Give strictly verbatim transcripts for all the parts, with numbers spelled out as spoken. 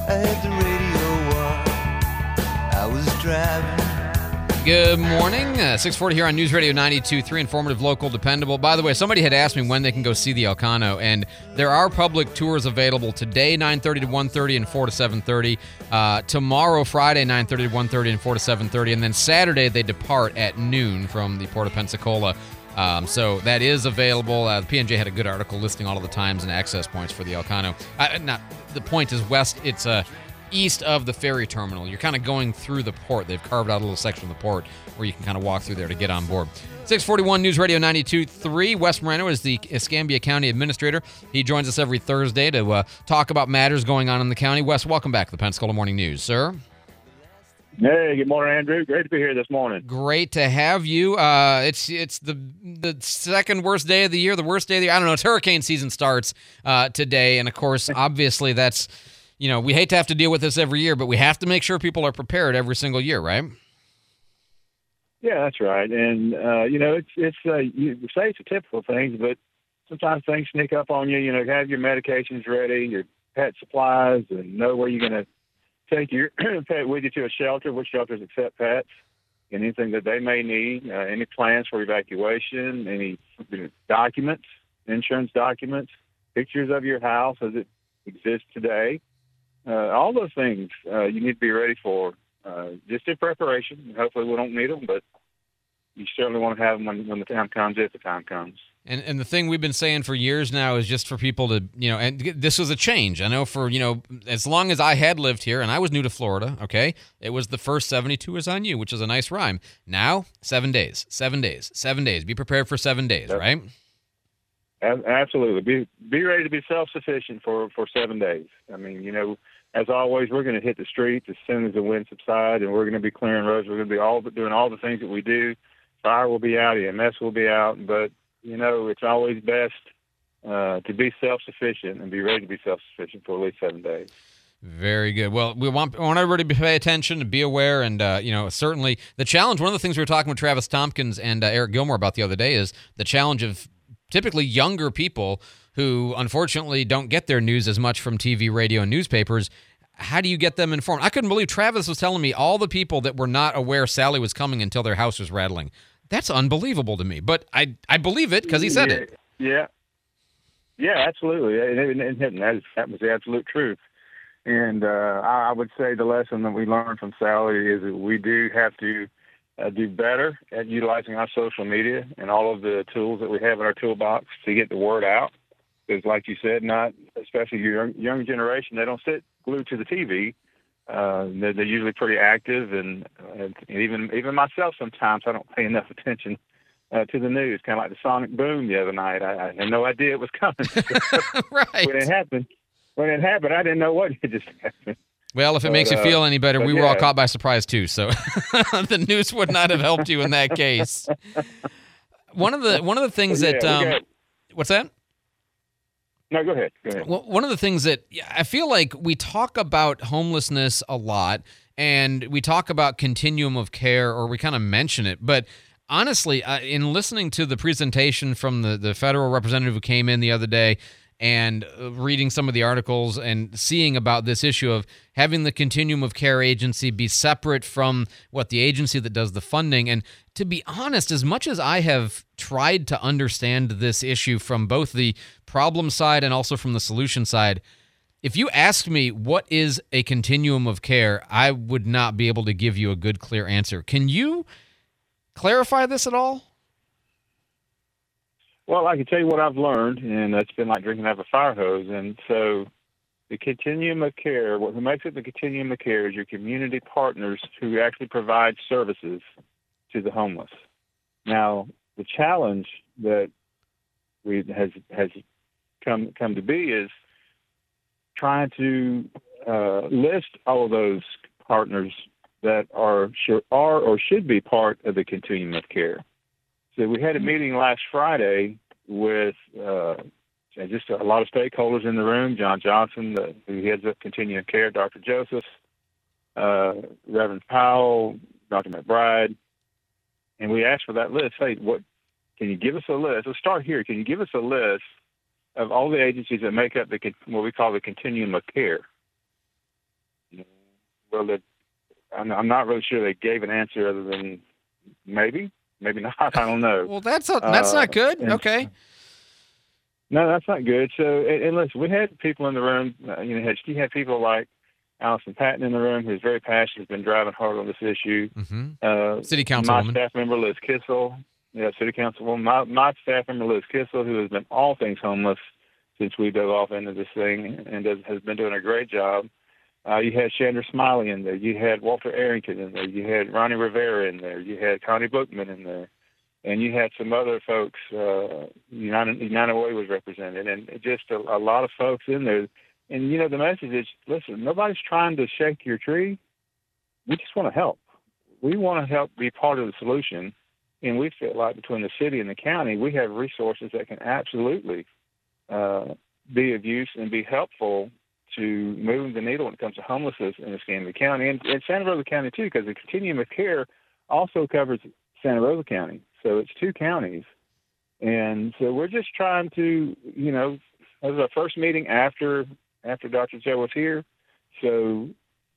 I had the radio on. I was driving. Good morning. Uh, six forty here on News Radio ninety-two point three, informative, local, dependable. By the way, somebody had asked me when they can go see the Elcano, and there are public tours available today, nine thirty to one thirty and four to seven thirty. Uh, tomorrow, Friday, nine thirty to one thirty and four to seven thirty. And then Saturday, they depart at noon from the Port of Pensacola. Um, so that is available. Uh, the P and J had a good article listing all of the times and access points for the Elcano. Uh, not the point is west. It's a uh, east of the ferry terminal. You're kind of going through the port. They've carved out a little section of the port where you can kind of walk through there to get on board. six forty-one News Radio ninety-two point three. Wes Moreno is the Escambia County Administrator. He joins us every Thursday to uh, talk about matters going on in the county. Wes, welcome back to the Pensacola Morning News, sir. Hey, good morning, Andrew. Great to be here this morning. Great to have you. Uh, it's it's the the second worst day of the year, the worst day of the year. I don't know. It's hurricane season starts uh, today, and of course, obviously, that's. You know, we hate to have to deal with this every year, but we have to make sure people are prepared every single year, right? Yeah, that's right. And, uh, you know, it's, it's uh, you say it's a typical thing, but sometimes things sneak up on you. You know, have your medications ready, your pet supplies, and know where you're going to take your pet with you to a shelter, which shelters accept pets, anything that they may need, uh, any plans for evacuation, any documents, insurance documents, pictures of your house as it exists today. Uh, all those things uh, you need to be ready for, uh, just in preparation. Hopefully we don't need them, but you certainly want to have them when, when the time comes, if the time comes. And and the thing we've been saying for years now is just for people to, you know, and this was a change. I know for, you know, as long as I had lived here, and I was new to Florida, okay, it was the first seventy-two is on you, which is a nice rhyme. Now, seven days, seven days, seven days. Be prepared for seven days, Yep. right? Absolutely. Be be ready to be self-sufficient for, for seven days. I mean, you know, as always, we're going to hit the streets as soon as the wind subsides, and we're going to be clearing roads. We're going to be all doing all the things that we do. Fire will be out, E M S will be out, but, you know, it's always best uh, to be self-sufficient and be ready to be self-sufficient for at least seven days. Very good. Well, we want, we want everybody to pay attention, to be aware, and, uh, you know, certainly the challenge, one of the things we were talking with Travis Tompkins and uh, Eric Gilmore about the other day is the challenge of typically younger people who unfortunately don't get their news as much from T V, radio, and newspapers. How do you get them informed? I couldn't believe Travis was telling me all the people that were not aware Sally was coming until their house was rattling. That's unbelievable to me, but I I believe it because he said yeah, it. Yeah, yeah, absolutely, and, and, and that, is, that was the absolute truth. And uh, I, I would say the lesson that we learned from Sally is that we do have to Uh, do better at utilizing our social media and all of the tools that we have in our toolbox to get the word out. Because, like you said, not especially your young, young generation, they don't sit glued to the T V. Uh, they're, they're usually pretty active, and, and even even myself sometimes I don't pay enough attention uh, to the news. Kind of like the sonic boom the other night. I, I had no idea it was coming. Right. When it happened, when it happened, I didn't know what had just happened. Well, if it But, makes you uh, feel any better, but we were all yeah. caught by surprise too, so the news would not have helped you in that case. One of the one of the things Yeah, that we um, got- what's that? No, go ahead. Go ahead. Well, one of the things that I feel like we talk about homelessness a lot, and we talk about continuum of care, or we kind of mention it, but honestly, uh, in listening to the presentation from the, the federal representative who came in the other day, and uh, reading some of the articles and seeing about this issue of having the continuum of care agency be separate from what the agency that does the funding. And to be honest, as much as I have tried to understand this issue from both the problem side and also from the solution side, if you ask me what is a continuum of care, I would not be able to give you a good, clear answer. Can you clarify this at all? Well, I can tell you what I've learned, and it's been like drinking out of a fire hose. And so the continuum of care, what makes it the continuum of care is your community partners who actually provide services to the homeless. Now, the challenge that we has has come come to be is trying to uh, list all of those partners that are should, are or should be part of the continuum of care. So we had a meeting last Friday with uh, just a lot of stakeholders in the room. John Johnson, the, who heads up Continuum Care, Doctor Joseph, uh, Reverend Powell, Doctor McBride, and we asked for that list. Hey, what can you give us a list? Let's start here. Can you give us a list of all the agencies that make up the what we call the continuum of care? well, they, I'm, I'm not really sure they gave an answer other than maybe, maybe not. I don't know. Well, that's a, that's uh, not good. And, okay. No, that's not good. So, and, and listen, we had people in the room. Uh, you know, had, you had people like Allison Patton in the room, who's very passionate, has been driving hard on this issue. Mm-hmm. Uh, City My councilwoman. staff member, Liz Kissel. Yeah, City Councilwoman. My, my staff member, Liz Kissel, who has been all things homeless since we dove off into this thing and does, has been doing a great job. Uh, you had Chandra Smiley in there. You had Walter Arrington in there. You had Ronnie Rivera in there. You had Connie Bookman in there. And you had some other folks. Uh, United, United Way was represented. And just a, a lot of folks in there. And, you know, the message is, listen, nobody's trying to shake your tree. We just want to help. We want to help be part of the solution. And we feel like between the city and the county, we have resources that can absolutely uh, be of use and be helpful to moving the needle when it comes to homelessness in Escambia County and, and Santa Rosa County, too, because the continuum of care also covers Santa Rosa County. So it's two counties. And so we're just trying to, you know, that was our first meeting after after Doctor Joe was here. So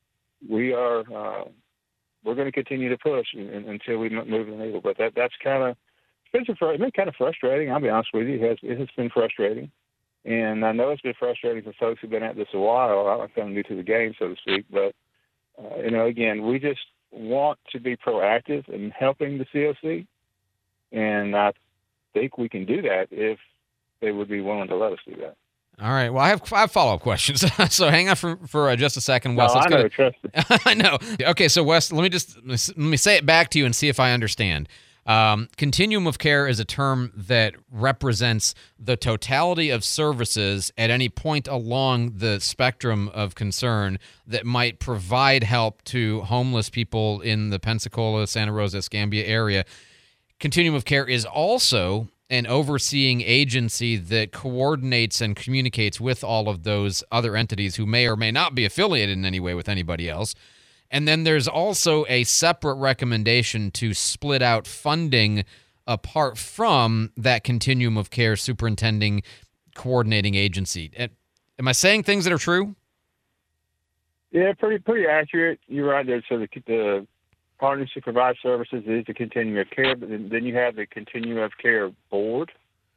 we are uh, we're going to continue to push in, in, until we move the needle. But that that's kind of it's been, it's been kind of frustrating. I'll be honest with you. It has, it has been frustrating. And I know it's been frustrating for folks who've been at this a while. I'm kind of new to the game, so to speak. But, uh, you know, again, we just want to be proactive in helping the C O C. And I think we can do that if they would be willing to let us do that. All right. Well, I have five follow-up questions, so hang on for for uh, just a second, Wes. No, Let's I know, go to, trust me. I know. Okay, so Wes, let me just let me say it back to you and see if I understand. Um, continuum of care is a term that represents the totality of services at any point along the spectrum of concern that might provide help to homeless people in the Pensacola, Santa Rosa, Escambia area. Continuum of care is also an overseeing agency that coordinates and communicates with all of those other entities who may or may not be affiliated in any way with anybody else. And then there's also a separate recommendation to split out funding apart from that continuum of care superintending coordinating agency. Am I saying things that are true? Yeah, pretty pretty accurate. You're right there. So the, the partners who provide services is the continuum of care, but then, then you have the continuum of care board,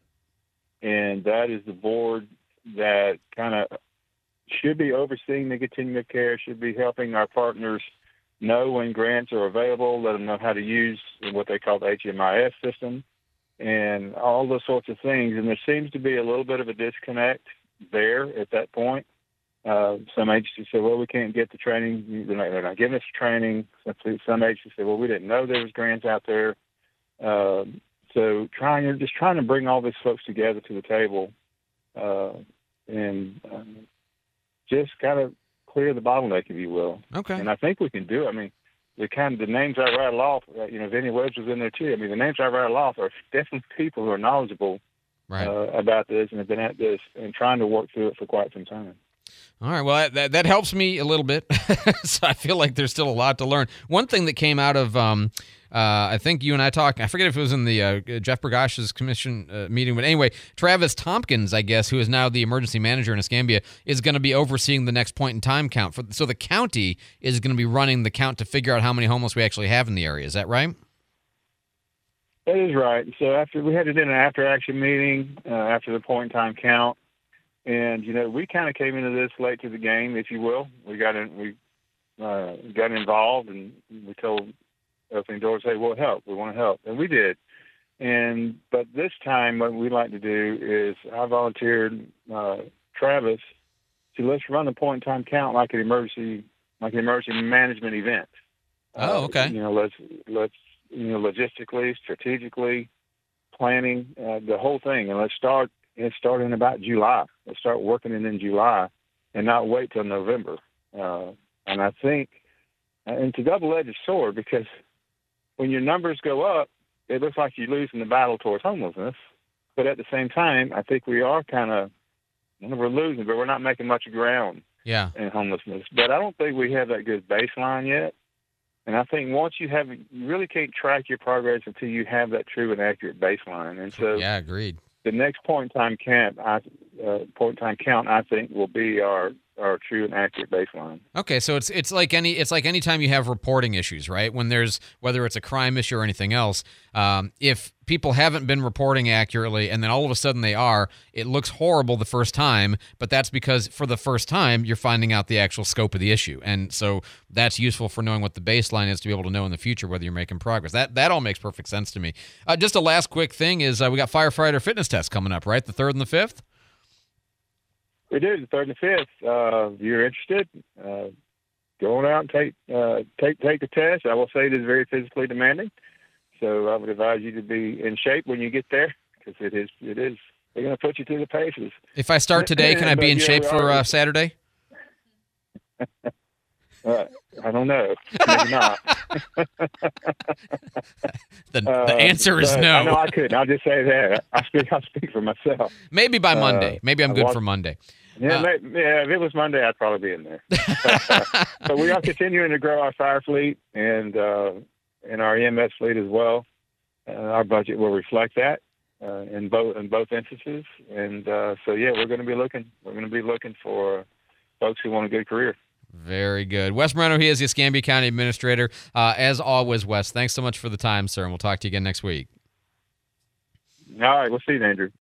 and that is the board that kind of should be overseeing the continuum of care, should be helping our partners know when grants are available, let them know how to use what they call the H M I S system, and all those sorts of things. And there seems to be a little bit of a disconnect there at that point. Uh, some agencies say, well, we can't get the training. They're not, they're not giving us training. Some agencies say, well, we didn't know there was grants out there. Uh, so trying, just trying to bring all these folks together to the table uh, and um, just kind of clear the bottleneck, if you will. Okay. And I think we can do it. I mean, the kind of the names I rattle off, uh, you know, Vinny Webbs was in there too. I mean, the names I rattle off are definitely people who are knowledgeable right. uh, about this and have been at this and trying to work through it for quite some time. All right. Well, that that helps me a little bit. So I feel like there's still a lot to learn. One thing that came out of, um, uh, I think you and I talked, I forget if it was in the uh, Jeff Bergosh's commission uh, meeting, but anyway, Travis Tompkins, I guess, who is now the emergency manager in Escambia, is going to be overseeing the next point in time count. For, so the county is going to be running the count to figure out how many homeless we actually have in the area. Is that right? That is right. So after we had to do an after action meeting uh, after the point in time count. And, you know, we kind of came into this late to the game, if you will. We got in, we uh, got involved, and we told opening doors, hey, we'll help. We want to help. And we did. And but this time what we'd like to do is I volunteered uh, Travis to let's run a point-in-time count like an emergency like an emergency management event. Oh, okay. Uh, you know, let's, let's you know, logistically, strategically, planning, uh, the whole thing. And let's start It started in about July. Let's start working it in July and not wait till November. Uh, and I think, and it's a double-edged sword because when your numbers go up, it looks like you're losing the battle towards homelessness. But at the same time, I think we are kind of, we're losing, but we're not making much ground yeah. in homelessness. But I don't think we have that good baseline yet. And I think once you have, you really can't track your progress until you have that true and accurate baseline. And so, yeah, agreed. The next point in time count, I, uh, point in time count, I think, will be our our true and accurate baseline. Okay, so it's it's like any it's like any time you have reporting issues, right? When there's whether it's a crime issue or anything else, um, if people haven't been reporting accurately and then all of a sudden they are, it looks horrible the first time, but that's because for the first time you're finding out the actual scope of the issue, and so that's useful for knowing what the baseline is to be able to know in the future whether you're making progress. That that all makes perfect sense to me. Uh, just a last quick thing is uh, we got firefighter fitness tests coming up, right? The third and the fifth. We do the third and the fifth. Uh, if you're interested, uh, go on out and take uh, take take the test. I will say it is very physically demanding, so I would advise you to be in shape when you get there, because it is it is they're going to put you through the paces. If I start today, can I be in yeah, shape for uh, are, Saturday? uh, I don't know. Maybe not. the, the uh, answer is no. I know I couldn't. I'll just say that. I speak. I speak for myself. Maybe by Monday. Uh, Maybe I'm I good watched, for Monday. Yeah, Uh, maybe, yeah. If it was Monday, I'd probably be in there. But, uh, but we are continuing to grow our fire fleet and uh, and our E M S fleet as well. Uh, our budget will reflect that uh, in both in both instances. And uh, so, yeah, we're going to be looking. We're going to be looking for folks who want a good career. Very good. Wes Moreno, he is the Escambia County Administrator. Uh, as always, Wes, thanks so much for the time, sir, and we'll talk to you again next week. All right, we'll see you, Andrew.